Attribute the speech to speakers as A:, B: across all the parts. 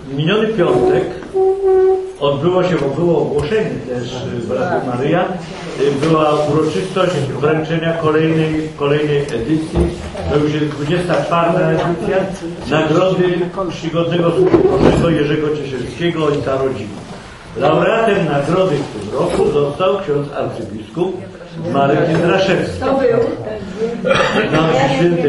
A: miniony piątek odbyło się, bo było ogłoszenie też w Radiu Maryja, była uroczystość wręczenia kolejnej edycji, to już jest 24. edycja, nagrody Czcigodnego Sługi Bożego Jerzego Ciesielskiego Ojca Rodziny. Laureatem nagrody w tym roku został ksiądz arcybiskup Marek Jędraszewski.
B: To był.
A: No, święty,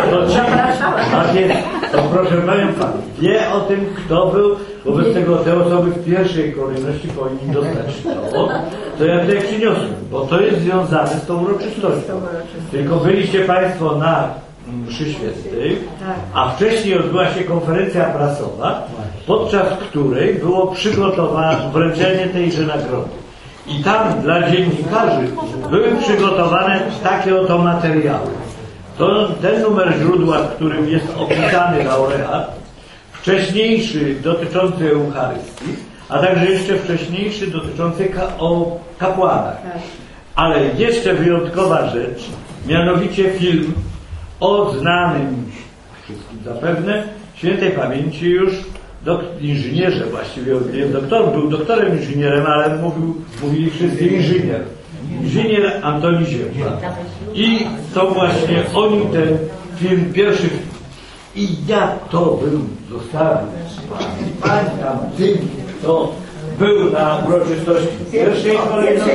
A: to proszę Panią, Pan wie o tym, kto był, wobec tego te osoby w pierwszej kolejności powinni dostać to ja tutaj przyniosłem, bo to jest związane z tą uroczystością. Tylko byliście Państwo na mszy świętej, a wcześniej odbyła się konferencja prasowa, podczas której było przygotowane wręczenie tejże nagrody. I tam dla dziennikarzy były przygotowane takie oto materiały. Ten numer źródła, w którym jest opisany laureat, wcześniejszy dotyczący Eucharystii, a także jeszcze wcześniejszy dotyczący o kapłanach. Ale jeszcze wyjątkowa rzecz, mianowicie film o znanym wszystkim zapewne świętej pamięci już inżynierze, właściwie był doktorem inżynierem, ale mówili wszyscy inżynier Antoni Ziemba. I to właśnie o nim ten film, pierwszy film. I ja to bym zostawił pamiętam tym, kto był na uroczystości pierwszej kolejności.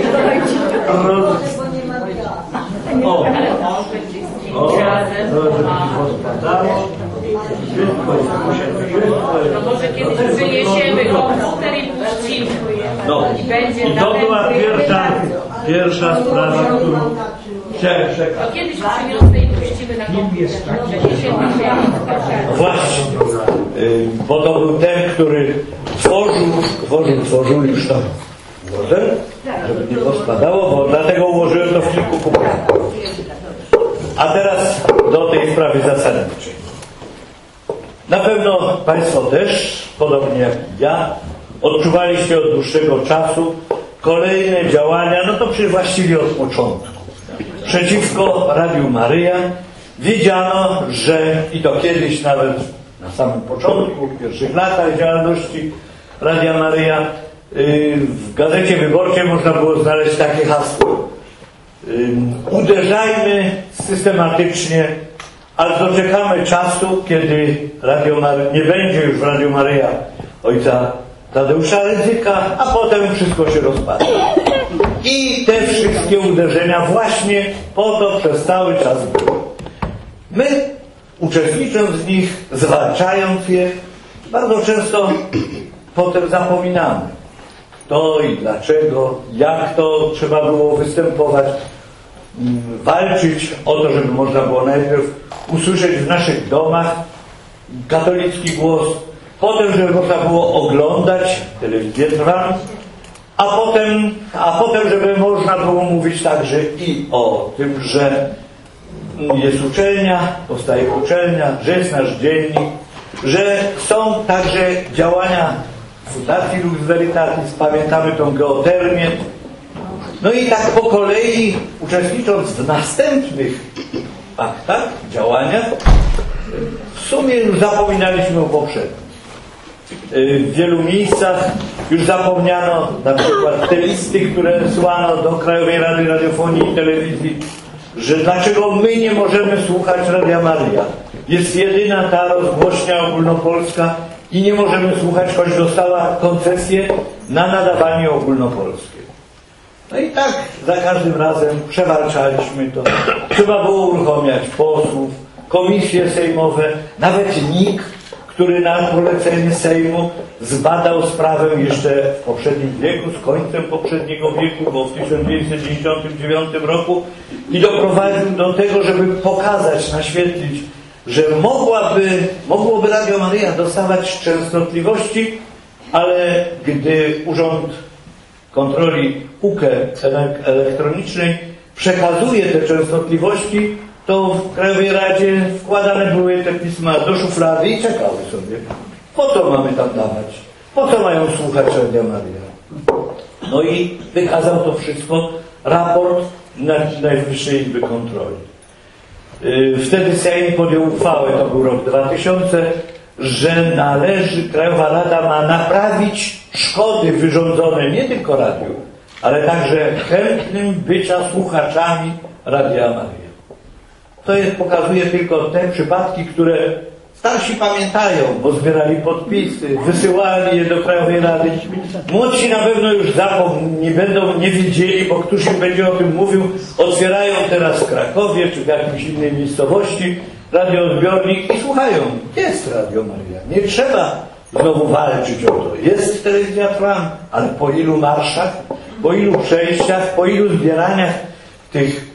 B: No może kiedyś przyniesiemy komputer i puścimy.
A: I to była pierwsza sprawa, którą chciałem przekazać.
B: To kiedyś przyniosę i puścimy na komputer.
A: Właśnie, bo to był ten, który tworzył już tam ułożę, żeby nie pospadało, bo dlatego ułożyłem to w kilku punktach. A teraz do tej sprawy zasadniczej. Na pewno Państwo też, podobnie jak ja, odczuwaliście od dłuższego czasu kolejne działania, no to właściwie od początku, przeciwko Radiu Maryja. Wiedziano, że i to kiedyś nawet na samym początku, w pierwszych latach działalności Radia Maryja, w Gazecie Wyborczej można było znaleźć takie hasło: uderzajmy systematycznie, aż doczekamy czasu, kiedy nie będzie już w Radiu Maryja ojca Tadeusza Rydzyka, a potem wszystko się rozpadnie. I te wszystkie uderzenia właśnie po to przez cały czas były. My, uczestnicząc w nich, zwalczając je, bardzo często potem zapominamy, kto i dlaczego, jak to trzeba było występować, walczyć o to, żeby można było najpierw usłyszeć w naszych domach katolicki głos, potem, żeby można było oglądać telewizję Trwam, a potem, żeby można było mówić także i o tym, że jest uczelnia, powstaje uczelnia, że jest nasz dziennik, że są także działania Fundacji Lux Veritatis, pamiętamy tą geotermię. No i tak po kolei, uczestnicząc w następnych aktach, działaniach, w sumie już zapominaliśmy o poprzednich. W wielu miejscach już zapomniano na przykład te listy, które słano do Krajowej Rady Radiofonii i Telewizji, że dlaczego my nie możemy słuchać Radia Maryja. Jest jedyna ta rozgłośnia ogólnopolska i nie możemy słuchać, choć dostała koncesję na nadawanie ogólnopolskie. No i tak za każdym razem przewalczaliśmy to. Trzeba było uruchamiać posłów, komisje sejmowe, nawet NIK, który na polecenie Sejmu zbadał sprawę jeszcze w poprzednim wieku, z końcem poprzedniego wieku, bo w 1999 roku i doprowadził do tego, żeby pokazać, naświetlić, że mogłoby Radio Maryja dostawać częstotliwości, ale gdy Urząd Kontroli UKE elektronicznej przekazuje te częstotliwości, to w Krajowej Radzie wkładane były te pisma do szuflady i czekały sobie. Po co mamy tam dawać? Po co mają słuchać Radia Maryja? No i wykazał to wszystko raport Najwyższej Izby Kontroli. Wtedy Sejm podjął uchwałę, to był rok 2000, że Krajowa Rada ma naprawić szkody wyrządzone nie tylko radiu, ale także chętnym bycia słuchaczami Radia Maryja. To pokazuje tylko te przypadki, które starsi pamiętają, bo zbierali podpisy, wysyłali je do Krajowej Rady. Młodsi na pewno już nie wiedzieli, bo któż im będzie o tym mówił. Otwierają teraz w Krakowie czy w jakiejś innej miejscowości radioodbiornik i słuchają. Jest Radio Maryja. Nie trzeba znowu walczyć o to. Jest telewizja Trwam, ale po ilu marszach, po ilu przejściach, po ilu zbieraniach tych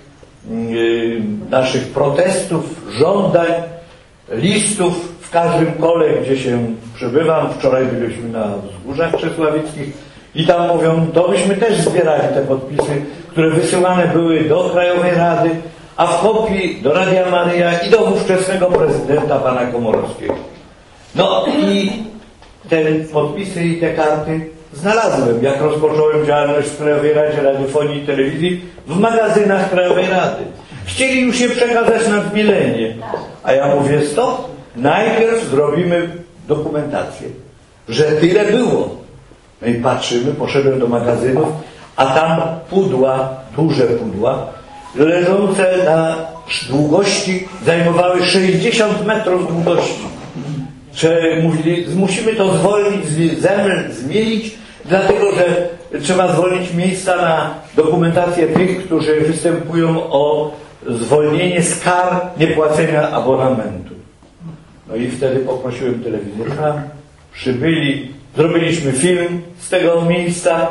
A: naszych protestów, żądań, listów w każdym kole, gdzie się przebywam. Wczoraj byliśmy na Wzgórzach Czesławickich i tam mówią, to byśmy też zbierali te podpisy, które wysyłane były do Krajowej Rady, a w kopii do Radia Maryja i do ówczesnego prezydenta pana Komorowskiego. No i te podpisy i te karty znalazłem, jak rozpocząłem działalność w Krajowej Radzie Radiofonii i Telewizji w magazynach Krajowej Rady. Chcieli już je przekazać na zmielenie. A ja mówię, stop, najpierw zrobimy dokumentację, że tyle było. No i patrzymy, poszedłem do magazynów, a tam pudła, duże pudła, leżące na długości, zajmowały 60 metrów długości. Mówili, musimy to zwolnić, zmienić, dlatego że trzeba zwolnić miejsca na dokumentację tych, którzy występują o zwolnienie z kar niepłacenia abonamentu. No i wtedy poprosiłem telewizję Trwam, przybyli, zrobiliśmy film z tego miejsca,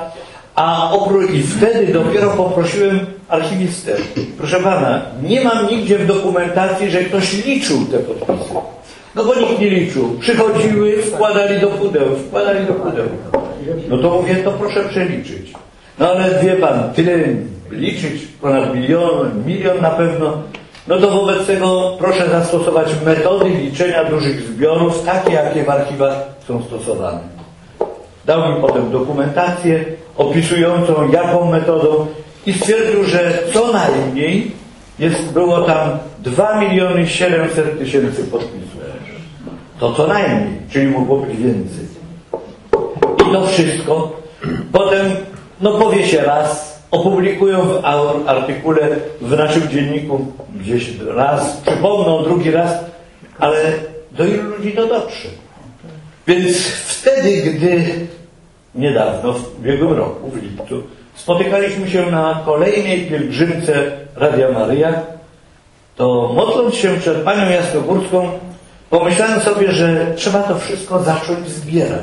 A: i wtedy dopiero poprosiłem archiwistę. Proszę pana, nie mam nigdzie w dokumentacji, że ktoś liczył te podpisy. No bo nikt nie liczył. Przychodziły, wkładali do pudeł. No to mówię, to proszę przeliczyć. No ale wie pan, tyle liczyć, ponad milion na pewno, no to wobec tego proszę zastosować metody liczenia dużych zbiorów, takie jakie w archiwach są stosowane. Dał mi potem dokumentację opisującą jaką metodą i stwierdził, że co najmniej było tam 2 700 000 podpisów. To co najmniej, czyli mogło być więcej. I to wszystko potem, powie się raz, opublikują w artykule w naszym dzienniku gdzieś raz, przypomną drugi raz, ale do ilu ludzi to dotrze? Więc wtedy, gdy niedawno, w ubiegłym roku, w lipcu, spotykaliśmy się na kolejnej pielgrzymce Radia Maryja, to modląc się przed Panią Jasnogórską, pomyślałem sobie, że trzeba to wszystko zacząć zbierać,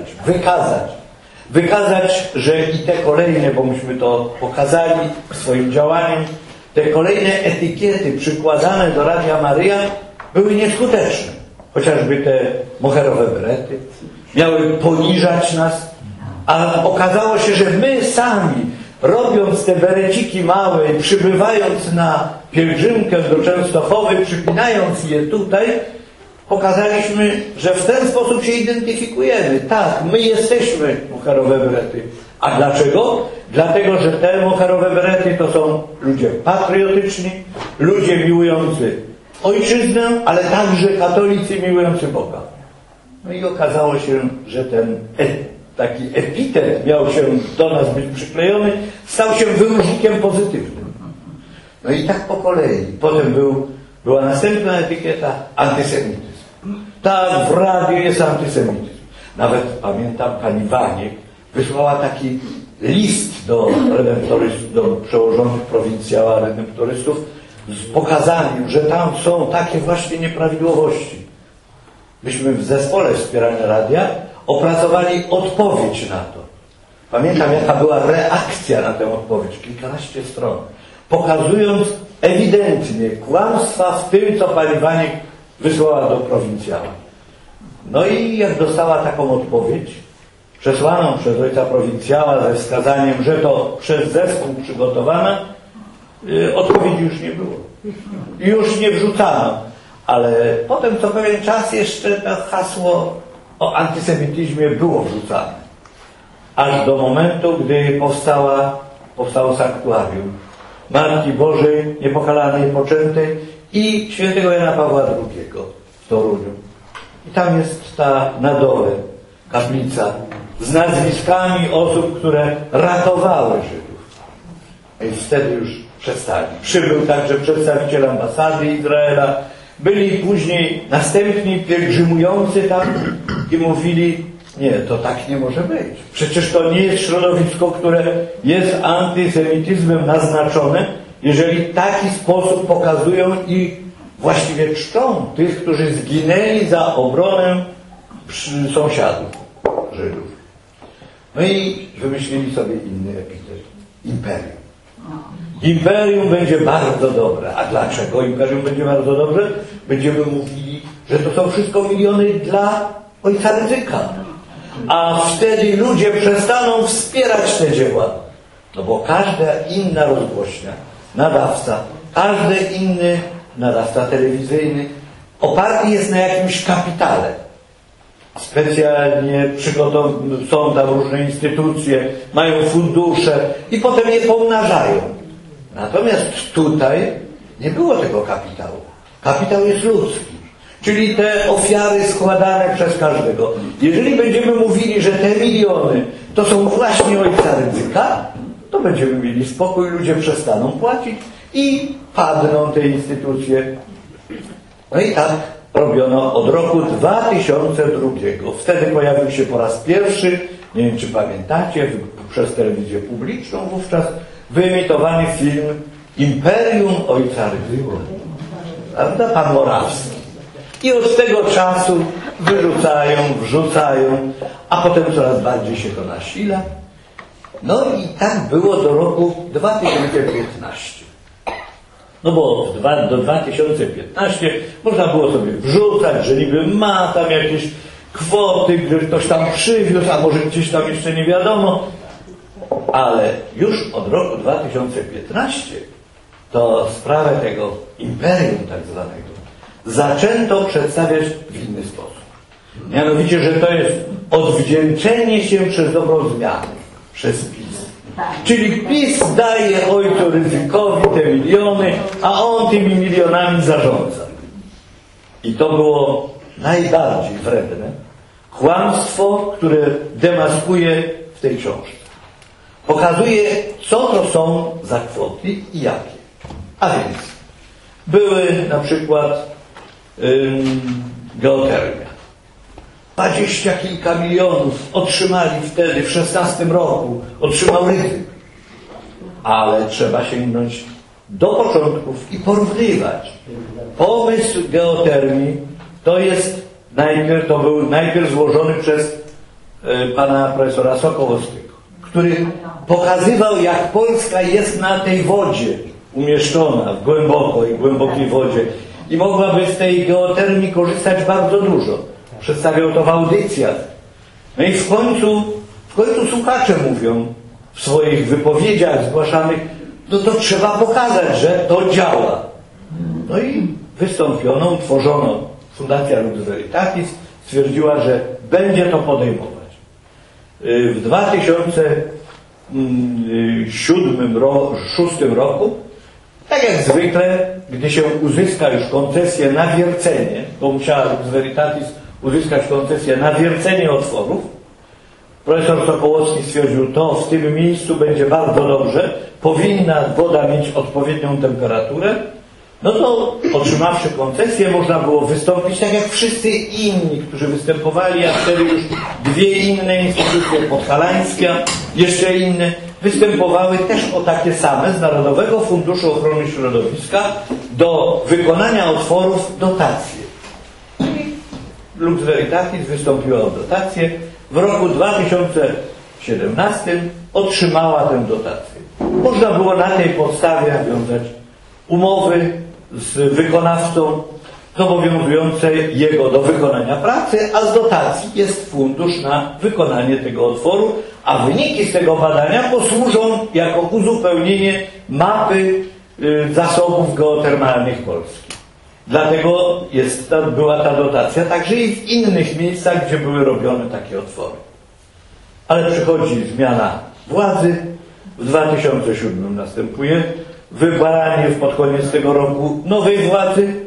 A: wykazać, że i te kolejne, bo myśmy to pokazali swoim działaniem, te kolejne etykiety przykładane do Radia Maryja były nieskuteczne. Chociażby te moherowe berety miały poniżać nas, a okazało się, że my sami, robiąc te bereciki małe i przybywając na pielgrzymkę do Częstochowy, przypinając je tutaj, pokazaliśmy, że w ten sposób się identyfikujemy. Tak, my jesteśmy moherowe berety. A dlaczego? Dlatego, że te moherowe berety to są ludzie patriotyczni, ludzie miłujący ojczyznę, ale także katolicy miłujący Boga. No i okazało się, że ten taki epitet miał się do nas być przyklejony, stał się wyróżnikiem pozytywnym. No i tak po kolei. Potem była następna etykieta antysemityzm. Tak, w radiu jest antysemityzm. Nawet pamiętam, pani Waniek wysłała taki list do przełożonych prowincjała redemptorystów z pokazaniem, że tam są takie właśnie nieprawidłowości. Myśmy w zespole wspierania radia opracowali odpowiedź na to. Pamiętam, jaka była reakcja na tę odpowiedź. Kilkanaście stron. Pokazując ewidentnie kłamstwa w tym, co pani Waniek wysłała do prowincjała. No i jak dostała taką odpowiedź, przesłaną przez ojca prowincjała ze wskazaniem, że to przez zespół przygotowana, odpowiedzi już nie było. Już nie wrzucano. Ale potem co pewien czas jeszcze to hasło o antysemityzmie było wrzucane. Aż do momentu, gdy powstało sanktuarium Matki Bożej Niepokalanej Poczętej i świętego Jana Pawła II w Toruniu. I tam jest ta na dole kaplica z nazwiskami osób, które ratowały Żydów. Więc wtedy już przestali. Przybył także przedstawiciel ambasady Izraela. Byli później następni pielgrzymujący tam i mówili: nie, to tak nie może być. Przecież to nie jest środowisko, które jest antysemityzmem naznaczone, jeżeli w taki sposób pokazują i właściwie czczą tych, którzy zginęli za obronę sąsiadów Żydów. No i wymyślili sobie inny epitet. Imperium. Imperium będzie bardzo dobre. A dlaczego imperium będzie bardzo dobre? Będziemy mówili, że to są wszystko miliony dla ojca Rydzyka. A wtedy ludzie przestaną wspierać te dzieła. No bo każda inna rozgłośnia, nadawca, każdy inny nadawca telewizyjny oparty jest na jakimś kapitale. Specjalnie są tam różne instytucje, mają fundusze i potem je pomnażają. Natomiast tutaj nie było tego kapitału. Kapitał jest ludzki. Czyli te ofiary składane przez każdego. Jeżeli będziemy mówili, że te miliony to są właśnie ojca Rydzyka, to będziemy mieli spokój, ludzie przestaną płacić i padną te instytucje. No i tak robiono od roku 2002. Wtedy pojawił się po raz pierwszy, nie wiem czy pamiętacie, przez telewizję publiczną wówczas wyemitowany film Imperium ojca Rydzyka. Prawda? Pan Morawski. I od tego czasu wyrzucają, wrzucają, a potem coraz bardziej się to nasila. No i tak było do roku 2015. No bo do 2015 można było sobie wrzucać, że niby ma tam jakieś kwoty, że ktoś tam przywiózł, a może gdzieś tam jeszcze nie wiadomo. Ale już od roku 2015 to sprawę tego imperium tak zwanego zaczęto przedstawiać w inny sposób. Mianowicie, że to jest odwdzięczenie się przez dobrą zmianę, przez PiS. Czyli PiS daje ojcu Rydzykowi te miliony, a on tymi milionami zarządza. I to było najbardziej wredne kłamstwo, które demaskuje w tej książce. Pokazuje, co to są za kwoty i jakie. A więc były na przykład geotermia. 20 kilka milionów otrzymali wtedy w 16 roku. Otrzymał Rydzyk. Ale trzeba sięgnąć do początków i porównywać. Pomysł geotermii to był najpierw złożony przez pana profesora Sokołowskiego, który pokazywał, jak Polska jest na tej wodzie umieszczona w głębokiej wodzie i mogłaby z tej geotermii korzystać bardzo dużo. Przedstawiał to w audycjach. No i w końcu słuchacze mówią w swoich wypowiedziach zgłaszanych, no to trzeba pokazać, że to działa. No i wystąpiono, utworzono Fundacja Lux Veritatis, stwierdziła, że będzie to podejmować. W 2006 roku, tak jak zwykle, gdy się uzyska już koncesję na wiercenie, bo musiała Lux Veritatis uzyskać koncesję na wiercenie otworów, profesor Sokołowski stwierdził, to w tym miejscu będzie bardzo dobrze, powinna woda mieć odpowiednią temperaturę, no to otrzymawszy koncesję można było wystąpić tak jak wszyscy inni, którzy występowali, a wtedy już dwie inne instytucje podhalańskie, jeszcze inne, występowały też o takie same z Narodowego Funduszu Ochrony Środowiska do wykonania otworów dotacje. Lux Veritatis wystąpiła o dotację. W roku 2017 otrzymała tę dotację. Można było na tej podstawie nawiązać umowy z wykonawcą zobowiązujące jego do wykonania pracy, a z dotacji jest fundusz na wykonanie tego otworu, a wyniki z tego badania posłużą jako uzupełnienie mapy zasobów geotermalnych Polski. Dlatego była ta dotacja także i w innych miejscach, gdzie były robione takie otwory. Ale przychodzi zmiana władzy, w 2007 następuje wybranie pod koniec tego roku nowej władzy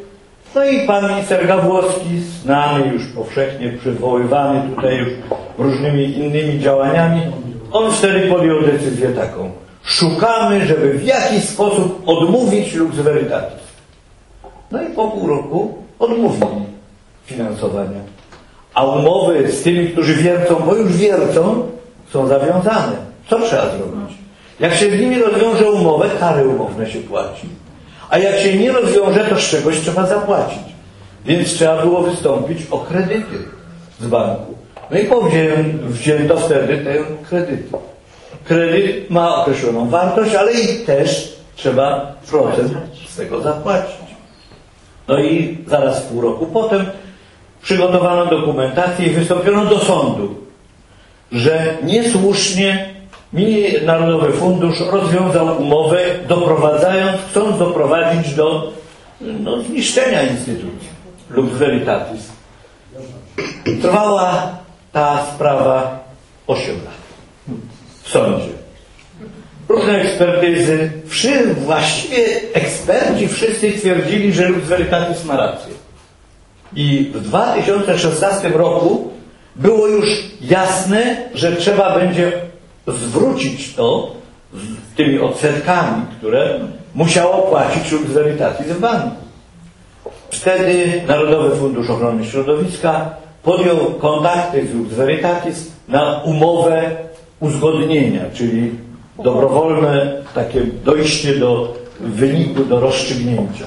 A: No i pan minister Gawłowski, znany już powszechnie, przywoływany tutaj już różnymi innymi działaniami, on wtedy podjął decyzję taką. Szukamy, żeby w jakiś sposób odmówić Lux Veritatis. No i po pół roku odmówili finansowania. A umowy z tymi, którzy wiercą, bo już wiercą, są zawiązane. Co trzeba zrobić? Jak się z nimi rozwiąże umowę, kary umowne się płaci. A jak się nie rozwiąże, to z czegoś trzeba zapłacić. Więc trzeba było wystąpić o kredyty z banku. No i wzięto wtedy te kredyty. Kredyt ma określoną wartość, ale i też trzeba procent z tego zapłacić. No i zaraz pół roku potem przygotowano dokumentację i wystąpiono do sądu, że niesłusznie Narodowy Fundusz rozwiązał umowę, chcąc doprowadzić do zniszczenia instytucji Lux Veritatis. Trwała ta sprawa 8 lat w sądzie. Różne ekspertyzy, właściwie eksperci wszyscy twierdzili, że Lux Veritatis ma rację. I w 2016 roku było już jasne, że trzeba będzie zwrócić to z tymi odsetkami, które musiało płacić Lux Veritatis w banku. Wtedy Narodowy Fundusz Ochrony Środowiska podjął kontakty z Lux Veritatis na umowę uzgodnienia, czyli dobrowolne takie dojście do wyniku, do rozstrzygnięcia.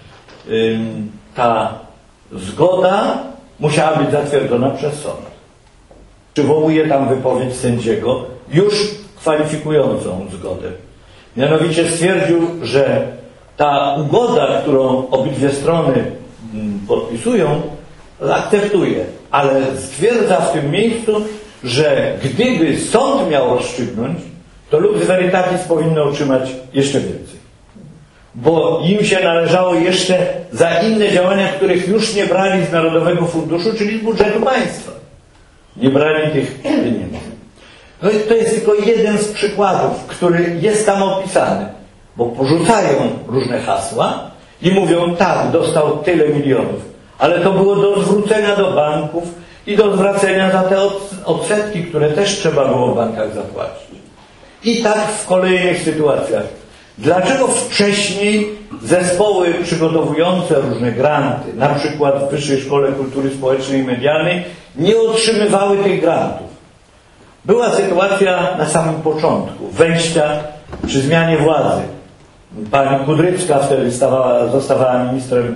A: Ta zgoda musiała być zatwierdzona przez sąd. Przywołuję tam wypowiedź sędziego, już kwalifikującą zgodę. Mianowicie stwierdził, że ta ugoda, którą obydwie strony podpisują, akceptuje, ale stwierdza w tym miejscu, że gdyby sąd miał rozstrzygnąć, to Lux Veritatis powinno otrzymać jeszcze więcej. Bo im się należało jeszcze za inne działania, których już nie brali z Narodowego Funduszu, czyli z budżetu państwa. Nie brali tych pieniędzy. No i to jest tylko jeden z przykładów, który jest tam opisany. Bo porzucają różne hasła i mówią, tak, dostał tyle milionów. Ale to było do zwrócenia do banków i do zwracenia za te odsetki, które też trzeba było w bankach zapłacić. I tak w kolejnych sytuacjach. Dlaczego wcześniej zespoły przygotowujące różne granty, na przykład w Wyższej Szkole Kultury Społecznej i Medialnej, nie otrzymywały tych grantów? Była sytuacja na samym początku wejścia przy zmianie władzy. Pani Kudrycka wtedy zostawała ministrem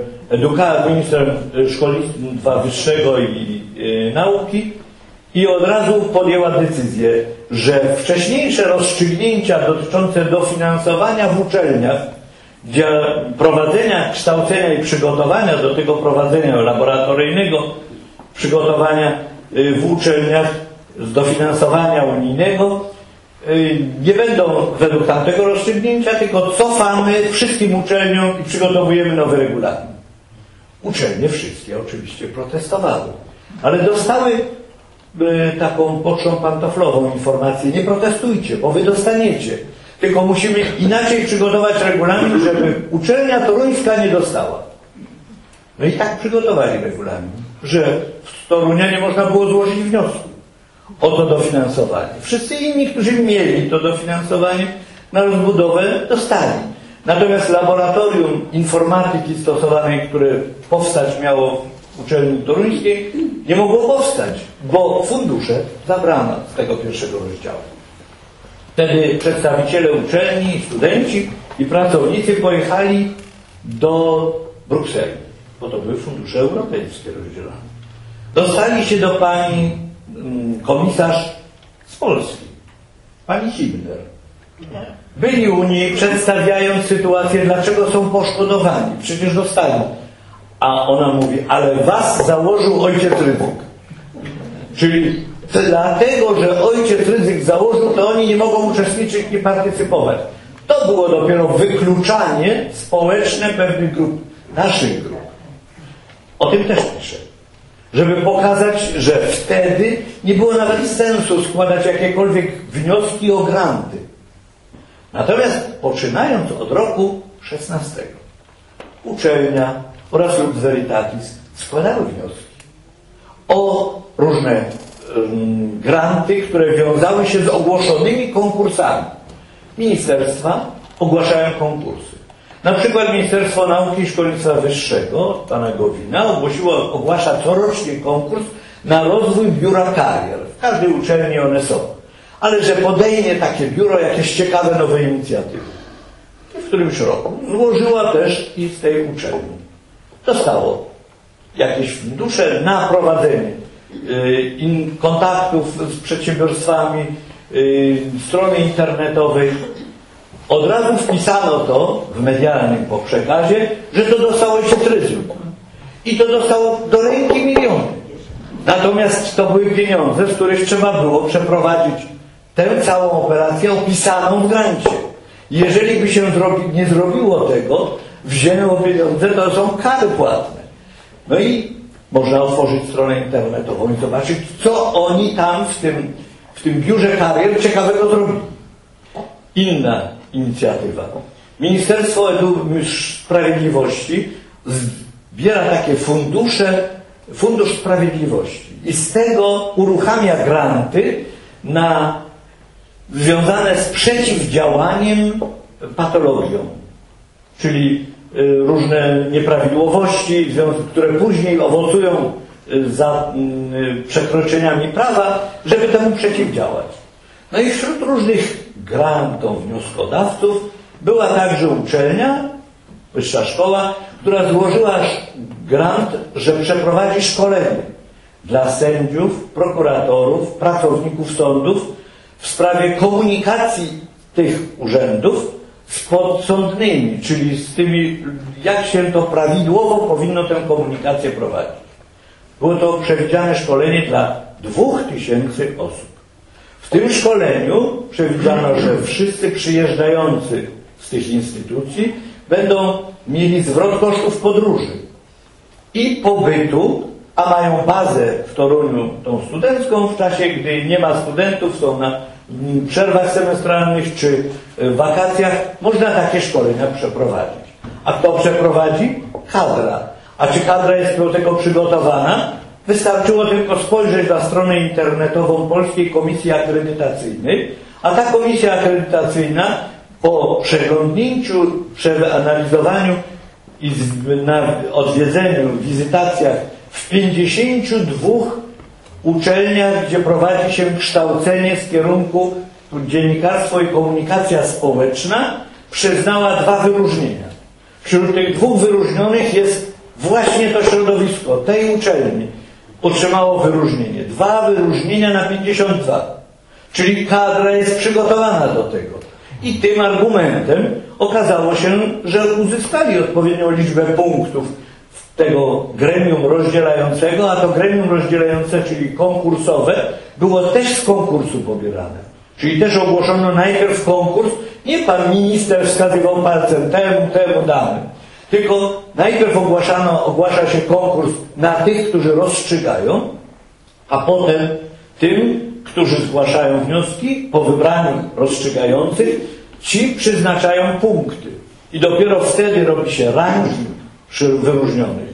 A: szkolnictwa wyższego i nauki i od razu podjęła decyzję, że wcześniejsze rozstrzygnięcia dotyczące dofinansowania w uczelniach, gdzie prowadzenia kształcenia i przygotowania do tego prowadzenia laboratoryjnego, przygotowania w uczelniach z dofinansowania unijnego, nie będą według tamtego rozstrzygnięcia, tylko cofamy wszystkim uczelniom i przygotowujemy nowy regulamin. Uczelnie wszystkie oczywiście protestowały, ale dostały taką pocztą pantoflową informację: nie protestujcie, bo wy dostaniecie, tylko musimy inaczej przygotować regulamin, żeby uczelnia toruńska nie dostała. No i tak przygotowali regulamin, że z Torunia nie można było złożyć wniosku o to dofinansowanie. Wszyscy inni, którzy mieli to dofinansowanie na rozbudowę, dostali. Natomiast laboratorium informatyki stosowanej, które powstać miało w uczelni toruńskiej, nie mogło powstać, bo fundusze zabrano z tego pierwszego rozdziału. Wtedy przedstawiciele uczelni, studenci i pracownicy pojechali do Brukseli, bo to były fundusze europejskie rozdzielone. Dostali się do pani komisarz z Polski, pani Hibner. Byli u niej, przedstawiając sytuację, dlaczego są poszkodowani. Przecież dostali. A ona mówi, ale was założył ojciec Rydzyk. Czyli dlatego, że ojciec Rydzyk założył, to oni nie mogą uczestniczyć, nie partycypować. To było dopiero wykluczanie społeczne pewnych grup, naszych grup. O tym też piszę. Żeby pokazać, że wtedy nie było nawet sensu składać jakiekolwiek wnioski o granty. Natomiast poczynając od roku 16, uczelnia oraz Lux Veritatis składały wnioski o różne granty, które wiązały się z ogłoszonymi konkursami. Ministerstwa ogłaszają konkursy. Na przykład Ministerstwo Nauki i Szkolnictwa Wyższego pana Gowina ogłasza corocznie konkurs na rozwój biura karier. W każdej uczelni one są. Ale że podejmie takie biuro jakieś ciekawe nowe inicjatywy. I w którymś roku złożyła też i z tej uczelni. Dostało jakieś fundusze na prowadzenie kontaktów z przedsiębiorstwami, strony internetowej. Od razu wpisano to w medialnym przekazie, że to dostało się tryzm. I to dostało do ręki miliony. Natomiast to były pieniądze, z których trzeba było przeprowadzić tę całą operację opisaną w grancie. Jeżeli by się nie zrobiło tego, wzięło pieniądze, to są kary płatne. No i można otworzyć stronę internetową i zobaczyć, co oni tam w tym biurze karier ciekawego zrobili. Inna inicjatywa. Ministerstwo Sprawiedliwości zbiera takie Fundusz Sprawiedliwości i z tego uruchamia granty związane z przeciwdziałaniem patologiom, czyli różne nieprawidłowości, które później owocują za przekroczeniami prawa, żeby temu przeciwdziałać. No i wśród różnych grantów wnioskodawców była także uczelnia, wyższa szkoła, która złożyła grant, że przeprowadzi szkolenie dla sędziów, prokuratorów, pracowników sądów w sprawie komunikacji tych urzędów z podsądnymi, czyli z tymi, jak się to prawidłowo powinno tę komunikację prowadzić. Było to przewidziane szkolenie dla 2000 osób. W tym szkoleniu przewidziano, że wszyscy przyjeżdżający z tych instytucji będą mieli zwrot kosztów podróży i pobytu, a mają bazę w Toruniu tą studencką w czasie, gdy nie ma studentów, są na przerwach semestralnych czy wakacjach, można takie szkolenia przeprowadzić. A kto przeprowadzi? Kadra. A czy kadra jest do tego przygotowana? Wystarczyło tylko spojrzeć na stronę internetową Polskiej Komisji Akredytacyjnej, a ta komisja akredytacyjna po przeglądnięciu, przeanalizowaniu i odwiedzeniu, wizytacjach w 52 uczelniach, gdzie prowadzi się kształcenie z kierunku dziennikarstwo i komunikacja społeczna, przyznała 2 wyróżnienia. Wśród tych 2 wyróżnionych jest właśnie to środowisko tej uczelni. Otrzymało wyróżnienie. 2 wyróżnienia na 52. Czyli kadra jest przygotowana do tego. I tym argumentem okazało się, że uzyskali odpowiednią liczbę punktów tego gremium rozdzielającego, a to gremium rozdzielające, czyli konkursowe, było też z konkursu pobierane. Czyli też ogłoszono najpierw konkurs, nie pan minister wskazywał palcem temu damy, tylko najpierw ogłasza się konkurs na tych, którzy rozstrzygają, a potem tym, którzy zgłaszają wnioski, po wybraniu rozstrzygających, ci przeznaczają punkty. I dopiero wtedy robi się ranking wyróżnionych,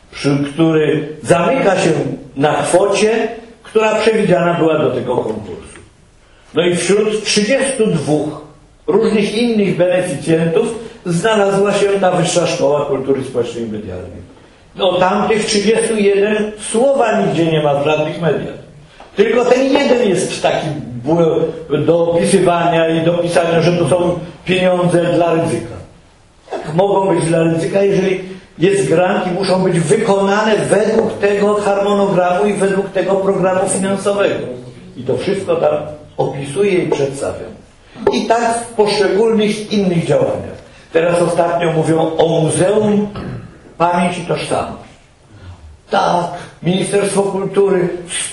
A: który zamyka się na kwocie, która przewidziana była do tego konkursu. No i wśród 32 różnych innych beneficjentów znalazła się ta Wyższa Szkoła Kultury Społecznej i Medialnej. O tamtych 31 słowa nigdzie nie ma w żadnych mediach. Tylko ten jeden jest taki do opisywania i do pisania, że to są pieniądze dla Rydzyka. Jak mogą być dla Rydzyka, jeżeli jest grant i muszą być wykonane według tego harmonogramu i według tego programu finansowego. I to wszystko tam opisuje i przedstawia. I tak w poszczególnych innych działaniach. Teraz ostatnio mówią o Muzeum Pamięć i Tożsamość. Tak, Ministerstwo Kultury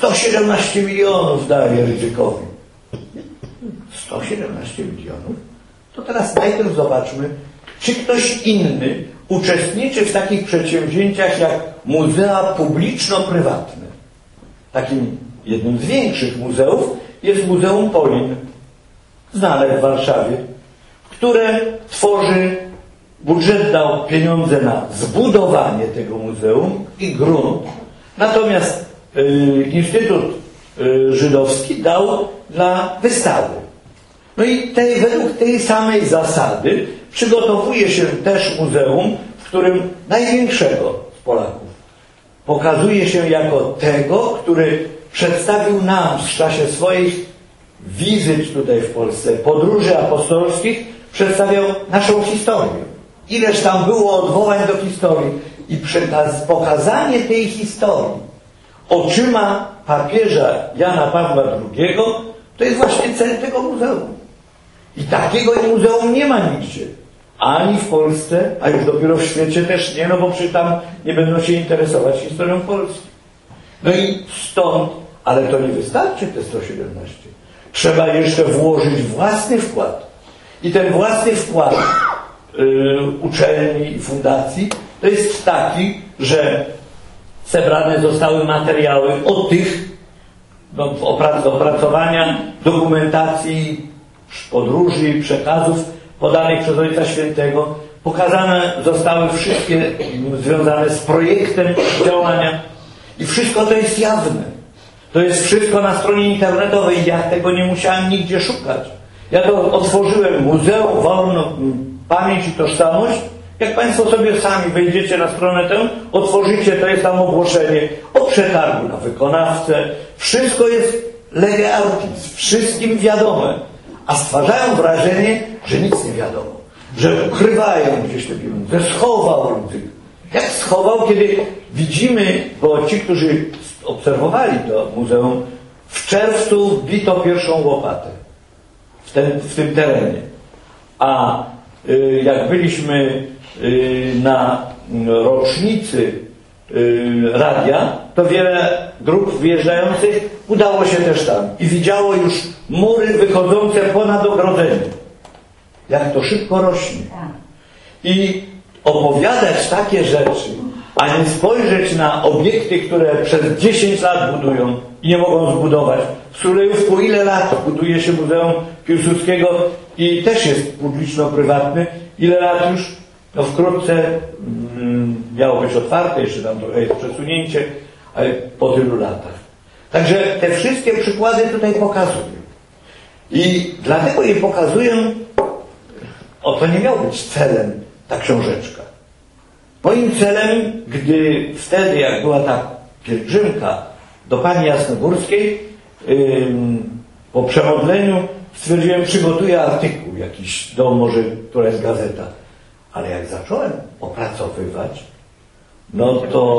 A: 117 milionów daje Rydzykowi. 117 milionów? To teraz najpierw zobaczmy, czy ktoś inny uczestniczy w takich przedsięwzięciach jak muzea publiczno-prywatne. Takim jednym z większych muzeów jest Muzeum Polin, znane w Warszawie, które tworzy budżet dał pieniądze na zbudowanie tego muzeum i grunt. Natomiast Instytut Żydowski dał dla wystawy. No i według tej samej zasady przygotowuje się też muzeum, w którym największego z Polaków pokazuje się jako tego, który przedstawił nam w czasie swoich wizyt tutaj w Polsce, podróży apostolskich, przedstawiał naszą historię. Ileż tam było odwołań do historii i pokazanie tej historii oczyma papieża Jana Pawła II to jest właśnie cel tego muzeum. I takiego muzeum nie ma nigdzie. Ani w Polsce, a już dopiero w świecie też nie, no bo przecież tam nie będą się interesować historią Polski. No i stąd, ale to nie wystarczy te 117. Trzeba jeszcze włożyć własny wkład. I ten własny wkład uczelni i fundacji to jest taki, że zebrane zostały materiały o tych do opracowania dokumentacji podróży i przekazów podanych przez Ojca Świętego. Pokazane zostały wszystkie związane z projektem działania i wszystko to jest jawne. To jest wszystko na stronie internetowej. Ja tego nie musiałem nigdzie szukać. Ja to otworzyłem Muzeum Wolną Pamięć i Tożsamość. Jak Państwo sobie sami wejdziecie na stronę tę, otworzycie, to jest tam ogłoszenie o przetargu na wykonawcę. Wszystko jest lege artis, wszystkim wiadome. A stwarzają wrażenie, że nic nie wiadomo. Że ukrywają gdzieś te pieniądze. Schował ludzi. Jak schował, kiedy widzimy, bo ci, którzy obserwowali to muzeum, w czerwcu bito pierwszą łopatę w tym terenie. A jak byliśmy na rocznicy radia, to wiele grup wjeżdżających udało się też tam i widziało już mury wychodzące ponad ogrodzenie. Jak to szybko rośnie. I opowiadać takie rzeczy, a nie spojrzeć na obiekty, które przez 10 lat budują i nie mogą zbudować. W Sulejówku ile lat buduje się Muzeum Piłsudskiego i też jest publiczno-prywatny. Ile lat już? No wkrótce miało być otwarte, jeszcze tam trochę jest przesunięcie, ale po tylu latach. Także te wszystkie przykłady tutaj pokazuję. I dlatego je pokazuję, to nie miał być celem ta książeczka. Moim celem, gdy wtedy, jak była ta pielgrzymka do Pani Jasnogórskiej, po przemodleniu stwierdziłem, przygotuję artykuł jakiś do może, która jest gazeta. Ale jak zacząłem opracowywać, no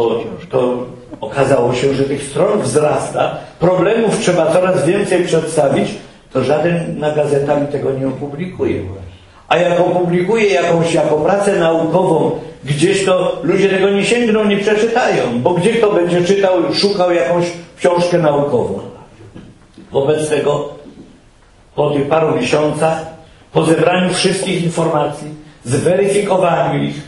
A: to okazało się, że tych stron wzrasta, problemów trzeba coraz więcej przedstawić, to żadna gazeta mi tego nie opublikuje. A jak opublikuje jakąś jako pracę naukową gdzieś, to ludzie tego nie sięgną, nie przeczytają, bo gdzie kto będzie czytał, szukał jakąś książkę naukową. Wobec tego po tych paru miesiącach, po zebraniu wszystkich informacji, zweryfikowaniu ich,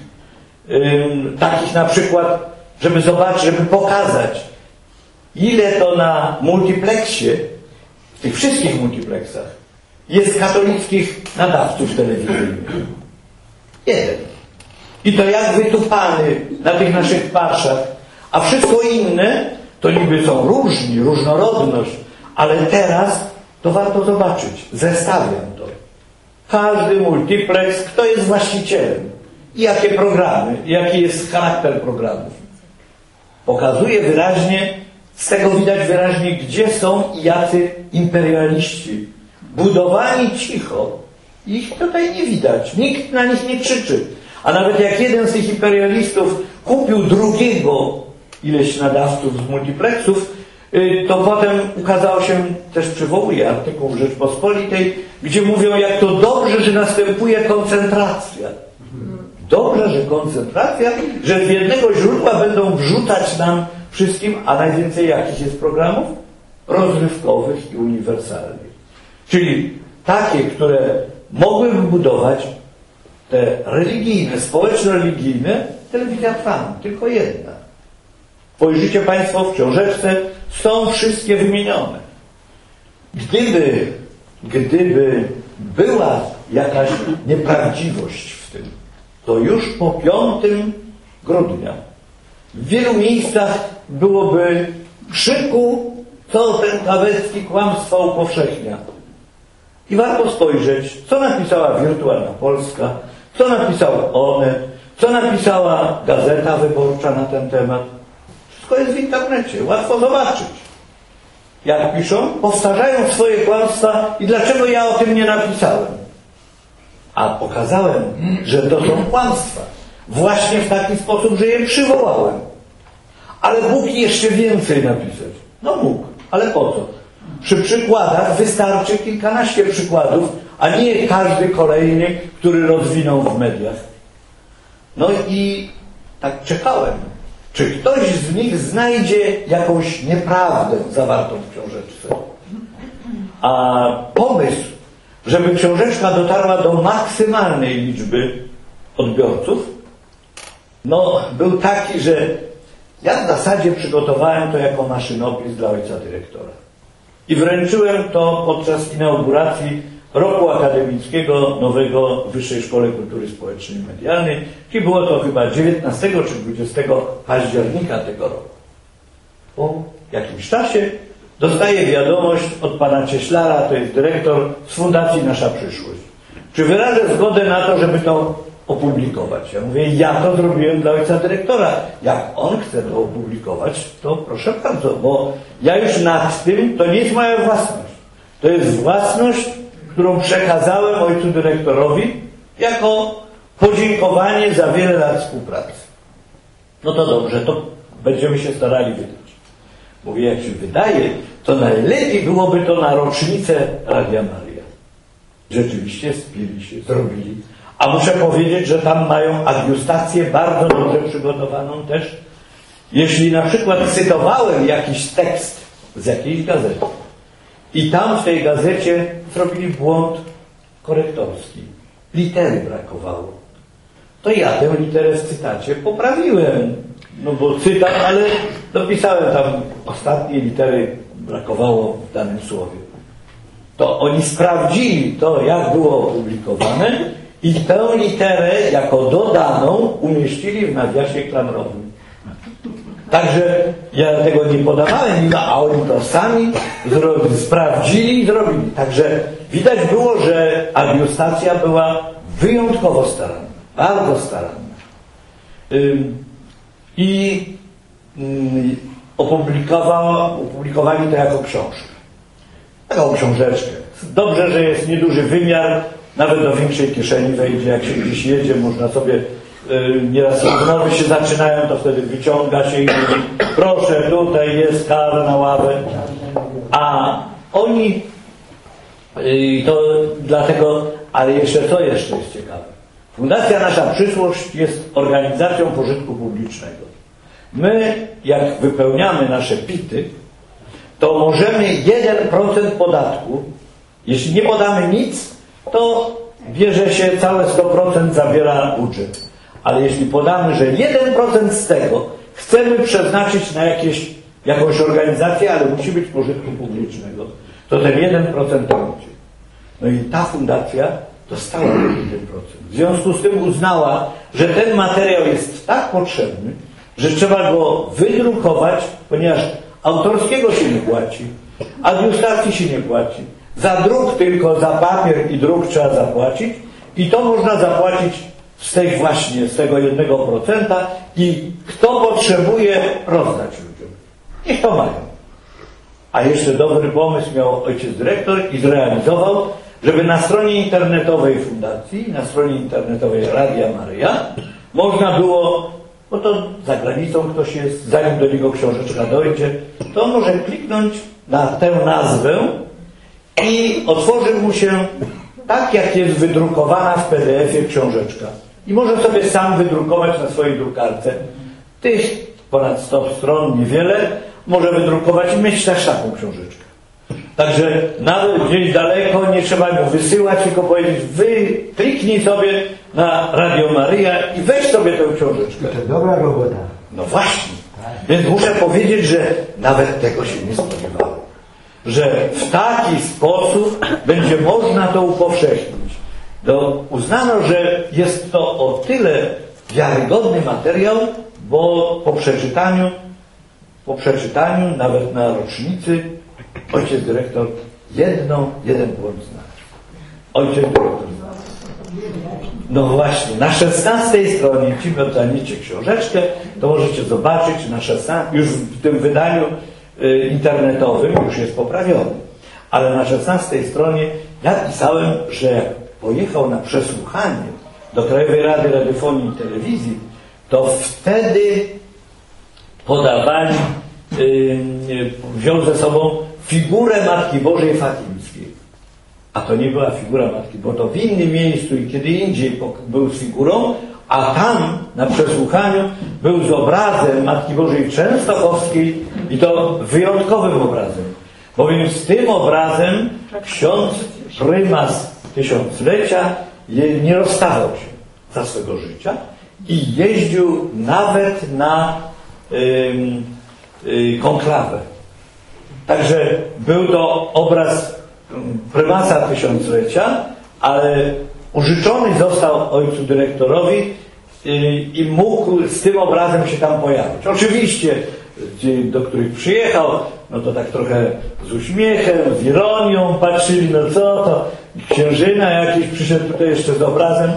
A: takich na przykład, żeby zobaczyć, żeby pokazać, ile to na multiplexie, w tych wszystkich multiplexach, jest katolickich nadawców telewizyjnych. Jeden. I to jak wytupany na tych naszych parszach. A wszystko inne to niby są różni, różnorodność, ale teraz to warto zobaczyć. Zestawiam to. Każdy multiplex, kto jest właścicielem, jakie programy, jaki jest charakter programów. Pokazuje wyraźnie, z tego widać wyraźnie, gdzie są i jacy imperialiści. Budowani cicho. Ich tutaj nie widać. Nikt na nich nie krzyczy. A nawet jak jeden z tych imperialistów kupił drugiego ileś nadawców z multiplexów, to potem ukazało się, też przywołuje artykuł w Rzeczpospolitej, gdzie mówią, jak to dobrze, że następuje koncentracja. Dobrze, że koncentracja, że z jednego źródła będą wrzucać nam wszystkim, a najwięcej jakich jest programów? Rozrywkowych i uniwersalnych. Czyli takie, które mogłyby budować te religijne, społeczno-religijne, telewizja Trwam, tylko jedna. Spojrzycie Państwo w książeczce, są wszystkie wymienione. Gdyby była jakaś nieprawdziwość w tym, to już po 5 grudnia w wielu miejscach byłoby krzyku, co ten Kawecki kłamstwo upowszechnia. I warto spojrzeć, co napisała Wirtualna Polska, co napisał Onet, co napisała Gazeta Wyborcza na ten temat. Wszystko jest w internecie, łatwo zobaczyć. Jak piszą, powtarzają swoje kłamstwa i dlaczego ja o tym nie napisałem. A pokazałem, że to są kłamstwa. Właśnie w taki sposób, że je przywołałem. Ale mógł jeszcze więcej napisać. No mógł, ale po co? Przy przykładach wystarczy kilkanaście przykładów, a nie każdy kolejny, który rozwinął w mediach. No i tak czekałem, czy ktoś z nich znajdzie jakąś nieprawdę zawartą w książeczce. A pomysł, żeby książeczka dotarła do maksymalnej liczby odbiorców, no był taki, że ja w zasadzie przygotowałem to jako maszynopis dla ojca dyrektora. I wręczyłem to podczas inauguracji roku akademickiego nowego w Wyższej Szkole Kultury Społecznej i Medialnej, czyli było to chyba 19 czy 20 października tego roku. Po jakimś czasie dostaję wiadomość od pana Cieślara, to jest dyrektor z Fundacji Nasza Przyszłość. Czy wyrażę zgodę na to, żeby to opublikować? Ja mówię, ja to zrobiłem dla ojca dyrektora. Jak on chce to opublikować, to proszę bardzo, bo ja już nad tym, to nie jest moja własność. To jest własność, którą przekazałem ojcu dyrektorowi jako podziękowanie za wiele lat współpracy. No to dobrze, to będziemy się starali wydać. Mówię, jak się wydaje, to najlepiej byłoby to na rocznicę Radia Maryja. Rzeczywiście spili się, zrobili. A muszę powiedzieć, że tam mają adiustację bardzo dobrze przygotowaną też. Jeśli na przykład cytowałem jakiś tekst z jakiejś gazety i tam w tej gazecie zrobili błąd korektorski, litery brakowało, to ja tę literę w cytacie poprawiłem. No bo cytat, ale dopisałem tam ostatnie litery, brakowało w danym słowie. To oni sprawdzili to, jak było opublikowane i tę literę jako dodaną umieścili w nawiasie klamrowym. Także ja tego nie podawałem, a oni to sami sprawdzili i zrobili. Także widać było, że adiustacja była wyjątkowo staranna, bardzo staranna. I opublikowali to jako książkę. Taką książeczkę. Dobrze, że jest nieduży wymiar, nawet do większej kieszeni wejdzie, jak się gdzieś jedzie, można sobie, nieraz rozmowy się zaczynają, to wtedy wyciąga się i mówi, proszę, tutaj jest kawa na ławę. A oni, to dlatego, ale jeszcze co jeszcze jest ciekawe? Fundacja Nasza Przyszłość jest organizacją pożytku publicznego. My, jak wypełniamy nasze PIT-y, to możemy 1% podatku, jeśli nie podamy nic, to bierze się całe 100% zabiera budżet. Ale jeśli podamy, że 1% z tego chcemy przeznaczyć na jakąś organizację, ale musi być pożytku publicznego, to ten 1% to będzie. No i ta fundacja dostała 1%. W związku z tym uznała, że ten materiał jest tak potrzebny, że trzeba go wydrukować, ponieważ autorskiego się nie płaci, adiustacji się nie płaci. Za druk tylko, za papier i druk trzeba zapłacić i to można zapłacić z tego 1% i kto potrzebuje, rozdać ludziom. Niech to mają. A jeszcze dobry pomysł miał ojciec dyrektor i zrealizował, żeby na stronie internetowej fundacji, na stronie internetowej Radia Maryja można było, bo to za granicą ktoś jest, zanim do niego książeczka dojdzie, to może kliknąć na tę nazwę i otworzy mu się tak, jak jest wydrukowana w PDF-ie książeczka. I może sobie sam wydrukować na swojej drukarce. Tych ponad 100 stron, niewiele, może wydrukować i mieć też taką książeczkę. Także nawet gdzieś daleko nie trzeba go wysyłać, tylko powiedzieć, wy kliknij sobie na Radio Maryja i weź sobie tę książeczkę.
C: To dobra robota.
A: No właśnie. Więc muszę powiedzieć, że nawet tego się nie spodziewałem. Że w taki sposób będzie można to upowszechnić. Uznano, że jest to o tyle wiarygodny materiał, bo po przeczytaniu, nawet na rocznicy, ojciec dyrektor jeden błąd znalazł. Ojciec dyrektor znalazł. No właśnie, na 16 stronie, ci dostaniecie książeczkę, to możecie zobaczyć na 16, już w tym wydaniu internetowym już jest poprawiony. Ale na 16 stronie ja pisałem, że pojechał na przesłuchanie do Krajowej Rady Radiofonii i Telewizji, to wtedy podawali, wziął ze sobą figurę Matki Bożej Fatimskiej. A to nie była figura Matki, bo to w innym miejscu i kiedy indziej był z figurą, a tam na przesłuchaniu był z obrazem Matki Bożej Częstochowskiej i to wyjątkowym obrazem. Bowiem z tym obrazem ksiądz prymas tysiąclecia nie rozstawał się za swego życia i jeździł nawet na konklawę. Także był to obraz prymasa tysiąclecia, ale użyczony został ojcu dyrektorowi i mógł z tym obrazem się tam pojawić. Oczywiście ci, do których przyjechał, no to tak trochę z uśmiechem, z ironią patrzyli, no co to, księżyna jakiś przyszedł tutaj jeszcze z obrazem.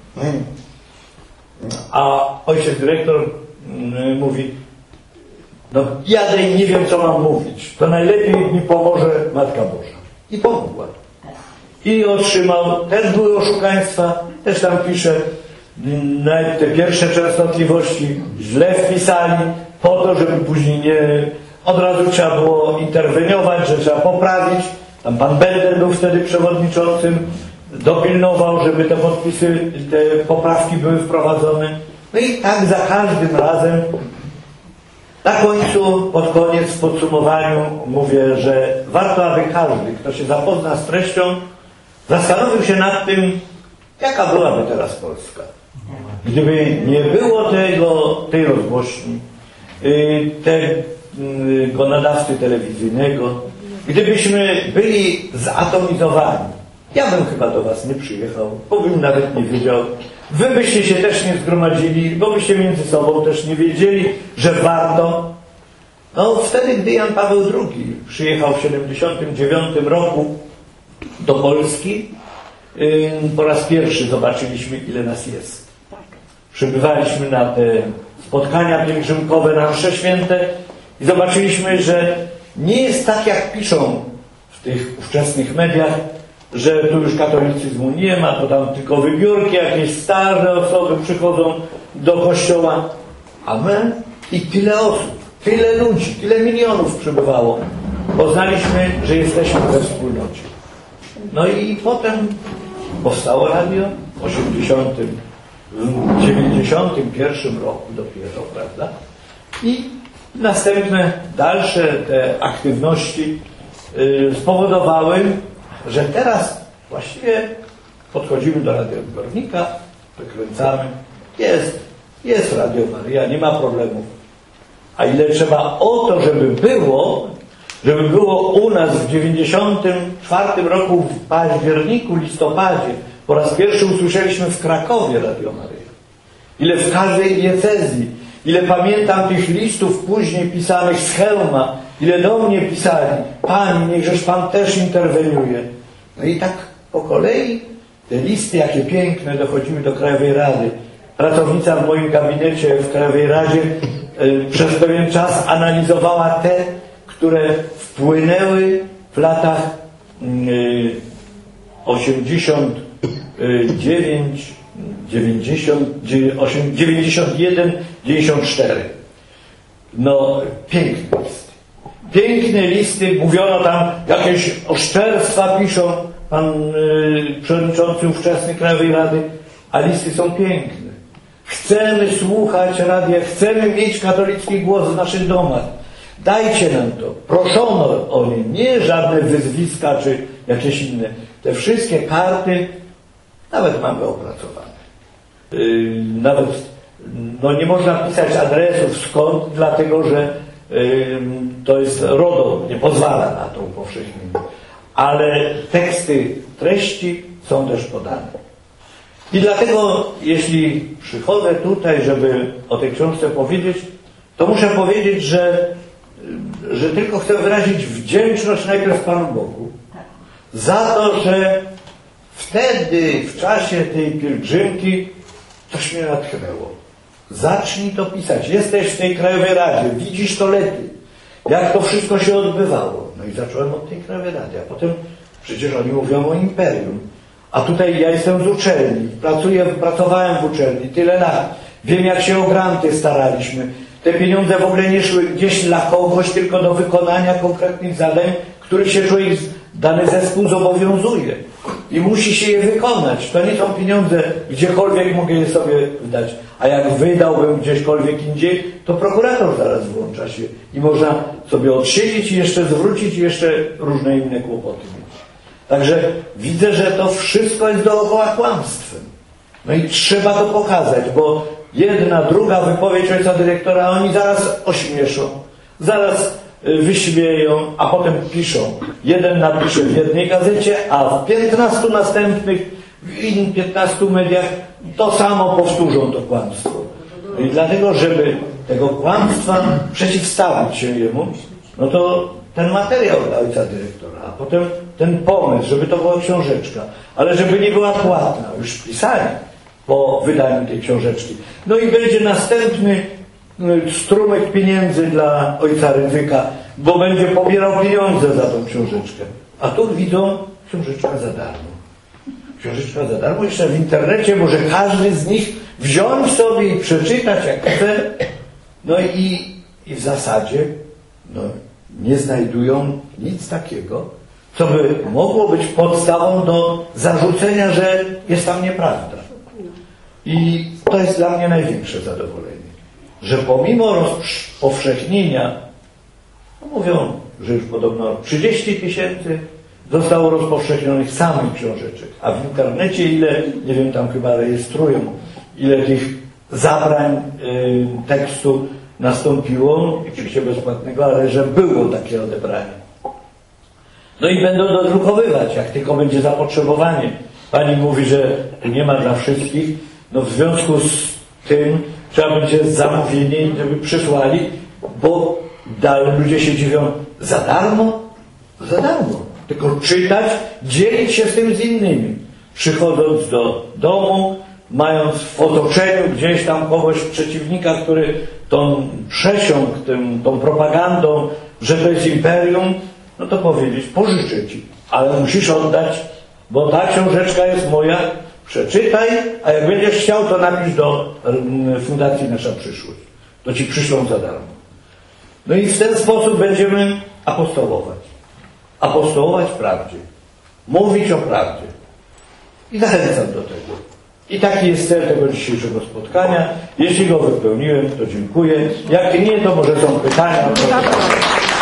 A: A ojciec dyrektor mówi, no jadę i nie wiem, co mam mówić. To najlepiej mi pomoże Matka Boża. I pomogła. I otrzymał, też były oszukaństwa, też tam pisze, nawet te pierwsze częstotliwości źle wpisali, po to, żeby później nie, od razu trzeba było interweniować, że trzeba poprawić. Tam pan Bender był wtedy przewodniczącym, dopilnował, żeby te podpisy, te poprawki były wprowadzone. No i tak za każdym razem. Na końcu, pod koniec, w podsumowaniu mówię, że warto, aby każdy, kto się zapozna z treścią, zastanowił się nad tym, jaka byłaby teraz Polska. Gdyby nie było tej rozgłośni, tego nadawcy telewizyjnego, gdybyśmy byli zatomizowani, ja bym chyba do was nie przyjechał, bo bym nawet nie wiedział. Wy byście się też nie zgromadzili, bo byście między sobą też nie wiedzieli, że warto. No wtedy, gdy Jan Paweł II przyjechał w 1979 roku do Polski, po raz pierwszy zobaczyliśmy, ile nas jest. Przybywaliśmy na te spotkania pielgrzymkowe na msze święte i zobaczyliśmy, że nie jest tak, jak piszą w tych ówczesnych mediach, że tu już katolicyzmu nie ma, to tam tylko wybiórki, jakieś starsze osoby przychodzą do kościoła. A my i tyle osób, tyle ludzi, tyle milionów przybywało. Poznaliśmy, że jesteśmy we wspólnocie. No i potem powstało radio w 91 roku dopiero, prawda? I następne, dalsze te aktywności spowodowały, że teraz właściwie podchodzimy do radioodbiornika, wykręcamy, jest Radio Maryja, nie ma problemów. A ile trzeba o to, żeby było u nas w 94 roku w październiku, listopadzie, po raz pierwszy usłyszeliśmy w Krakowie Radio Maryja. Ile w każdej diecezji, ile pamiętam tych listów później pisanych z Chełma, ile do mnie pisali, Pani, niechżeż Pan też interweniuje. No i tak po kolei te listy, jakie piękne, dochodziły do Krajowej Rady. Pracownica w moim gabinecie w Krajowej Radzie przez pewien czas analizowała te, które wpłynęły w latach 89, 91, 94. No, piękne listy. Piękne listy, mówiono tam, jakieś oszczerstwa piszą, pan przewodniczący ówczesny Krajowej Rady, a listy są piękne. Chcemy słuchać radia, chcemy mieć katolicki głos w naszych domach. Dajcie nam to. Proszono o nie, nie żadne wyzwiska czy jakieś inne. Te wszystkie karty nawet mamy opracowane. Nawet no nie można pisać adresów skąd, dlatego że to jest RODO, nie pozwala na to upowszechnienie. Ale teksty, treści są też podane. I dlatego, jeśli przychodzę tutaj, żeby o tej książce powiedzieć, to muszę powiedzieć, że tylko chcę wyrazić wdzięczność najpierw Panu Bogu za to, że wtedy, w czasie tej pielgrzymki, coś mnie natchnęło. Zacznij to pisać. Jesteś w tej Krajowej Radzie, widzisz to lepiej, jak to wszystko się odbywało. No i zacząłem od tej Krajowej Rady, a potem przecież oni mówią o imperium. A tutaj ja jestem z uczelni, pracowałem w uczelni tyle lat. Wiem, jak się o granty staraliśmy. Te pieniądze w ogóle nie szły gdzieś dla kogoś, tylko do wykonania konkretnych zadań, których się człowiek, dany zespół zobowiązuje. I musi się je wykonać. To nie są pieniądze, gdziekolwiek mogę je sobie wydać. A jak wydałbym gdzieśkolwiek indziej, to prokurator zaraz włącza się. I można sobie odsiedzieć i jeszcze zwrócić i jeszcze różne inne kłopoty mieć. Także widzę, że to wszystko jest dookoła kłamstwem. No i trzeba to pokazać, bo jedna, druga wypowiedź ojca dyrektora, oni zaraz ośmieszą, zaraz wyśmieją, a potem piszą. Jeden napisze w jednej gazecie, a w 15 następnych, w innych 15 mediach to samo powtórzą to kłamstwo. No i dlatego, żeby tego kłamstwa przeciwstawić się jemu, no to ten materiał dla ojca dyrektora, a potem ten pomysł, żeby to była książeczka, ale żeby nie była płatna, już pisali po wydaniu tej książeczki. No i będzie następny strumyk pieniędzy dla ojca Rydzyka, bo będzie pobierał pieniądze za tą książeczkę. A tu widzą książeczka za darmo. Książeczka za darmo, jeszcze w internecie może każdy z nich wziąć sobie i przeczytać jak chce. No i w zasadzie nie znajdują nic takiego, co by mogło być podstawą do zarzucenia, że jest tam nieprawda. I to jest dla mnie największe zadowolenie, że pomimo rozpowszechnienia, no mówią, że już podobno 30 000 zostało rozpowszechnionych samych książeczek, a w internecie ile, nie wiem, tam chyba rejestrują, ile tych zabrań tekstu nastąpiło, oczywiście bezpłatnego, ale że było takie odebranie. No i będą dodrukowywać, jak tylko będzie zapotrzebowanie. Pani mówi, że nie ma dla wszystkich, no w związku z tym trzeba będzie zamówienie, żeby przysłali, bo dalej ludzie się dziwią, za darmo? Za darmo. Tylko czytać, dzielić się z tym z innymi. Przychodząc do domu, mając w otoczeniu gdzieś tam kogoś, przeciwnika, który tą przesiąkł tą propagandą, że to jest imperium, no to powiedzieć, pożyczę ci, ale musisz oddać, bo ta książeczka jest moja, przeczytaj, a jak będziesz chciał, to napisz do Fundacji Nasza Przyszłość. To ci przyszlą za darmo. No i w ten sposób będziemy apostołować. Apostołować w prawdzie. Mówić o prawdzie. I zachęcam do tego. I taki jest cel tego dzisiejszego spotkania. Jeśli go wypełniłem, to dziękuję. Jak nie, to może są pytania.